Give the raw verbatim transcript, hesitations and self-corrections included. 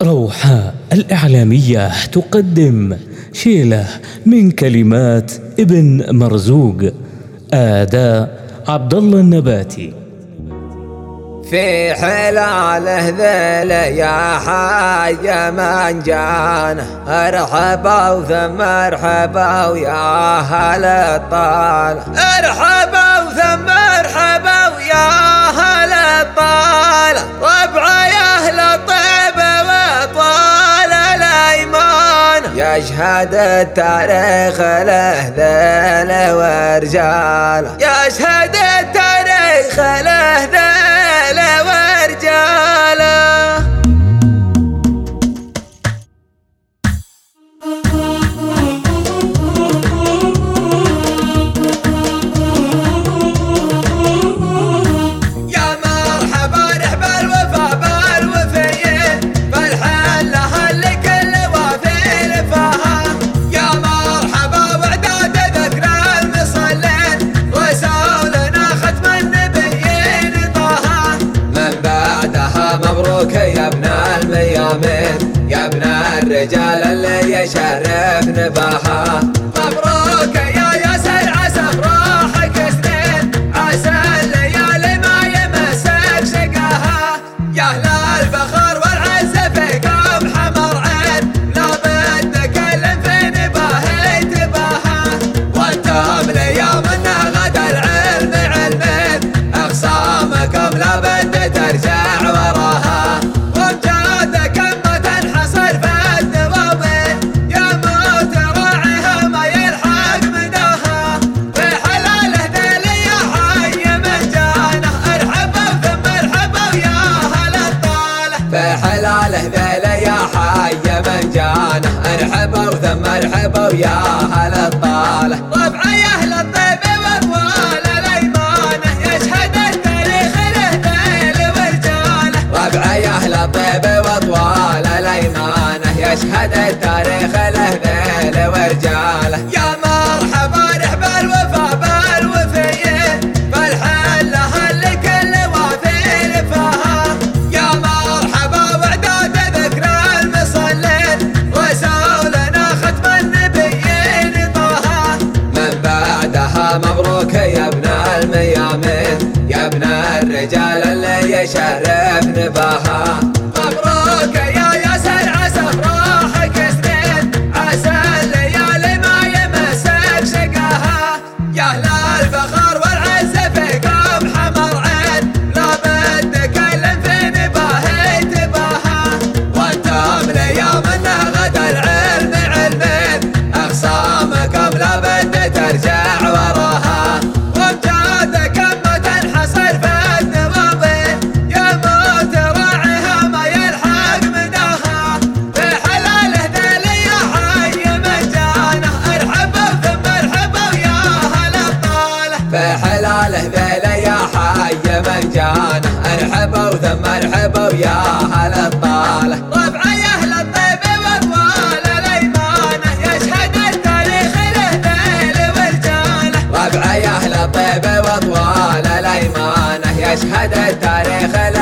روحاء الإعلامية تقدم شيلة من كلمات ابن مرزوق، أداء عبد الله النباتي. في حلاله ذيل يا حي من جانا، ارحبا وثم ارحبا ويا هل الطالة، ارحبا وثم ارحبا ويا هل الطالة، ربع يا اهل الطيبة وطال الايمان، يشهد التاريخ له ذيل ورجاله، يشهد التاريخ له ذيل ورجاله. يا مرحبا رحب الوفا بالوفيين، بالحلة اللي كل وافي لفاها، يا مرحبا وعداد ذكرى المصلين، رسولنا ختم النبيين طه، من بعدها مبروك يا ابن الميامين، يا ابن الرجال اللي يشرف نباها، مبروك يا ياسر عسى افراحك سنين، عسى الليالي ما يمسك شقاها، يا اهل الفخر والعز فيكم حمر عين، لابد تكلم في نباهي تباها، وانتم ليوم انه غدا العلم علمين، اخصامكم لابد ترجع وراها، وامجادكم ما تنحصر في الدواوين، يا موت راعيها ما يلحق مناها، في حلاله ذيل يا حي من جانه، ارحبا ثم ارحبا ويا هل الطالة، في حلاله ذيل يا حي من جانه، ارحبا ثم ارحبا ويا هل الطالة، ربع يا اهل الطيب واطوال الايمانه، يشهد التاريخ له ذيل ورجاله، ربع يا اهل الطيب واطوال الايمانه، يشهد التاريخ له ذيل ورجاله. يا مرحبا رحب الوفا بالوفيين، بالحله اللي كل وافي لفاها، يا مرحبا وعداد ذكرى المصلين، رسولنا ختم النبيين طه، من بعدها مبروك يا ابن الميامين، يا ابن الرجال اللي يشرف نباها، مبروك يا ياسر عسى افراحك سنين، عسى الليالي ما يمسك شقاها، يا اهل الفخر والعز فيكم حمر عين، لابد تكلم في نباهي تباها، وانتم ليوم انه غدا العلم علمين، اخصامكم لابد ترجع وراها، وامجادكم ما تنحصر في الدواوين، يا موت راعيها ما يلحق مناها، في حلاله ذيل يا حي من جانه، ارحبا ثم ارحبا ويا هل الطالة، في حلاله ذيل يا حي من جانه، ارحبا ثم ارحبا ويا هل الطالة، ربع يا اهل الطيب واطوال الايمانه، يشهد التاريخ له ذيل ورجاله، ربع يا اهل الطيب واطوال الايمانه، يشهد التاريخ له